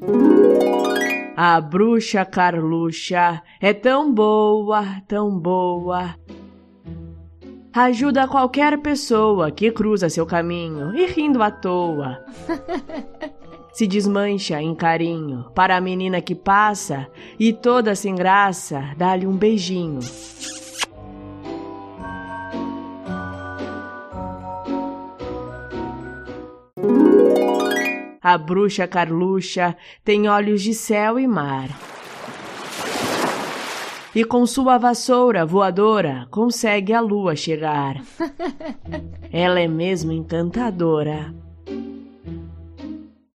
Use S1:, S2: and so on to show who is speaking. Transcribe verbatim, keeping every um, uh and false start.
S1: A bruxa Carluxa é tão boa, tão boa. Ajuda qualquer pessoa que cruza seu caminho e rindo à toa. Se desmancha em carinho para a menina que passa e toda sem graça dá-lhe um beijinho. A bruxa Carluxa tem olhos de céu e mar. E com sua vassoura voadora consegue a lua chegar. Ela é mesmo encantadora.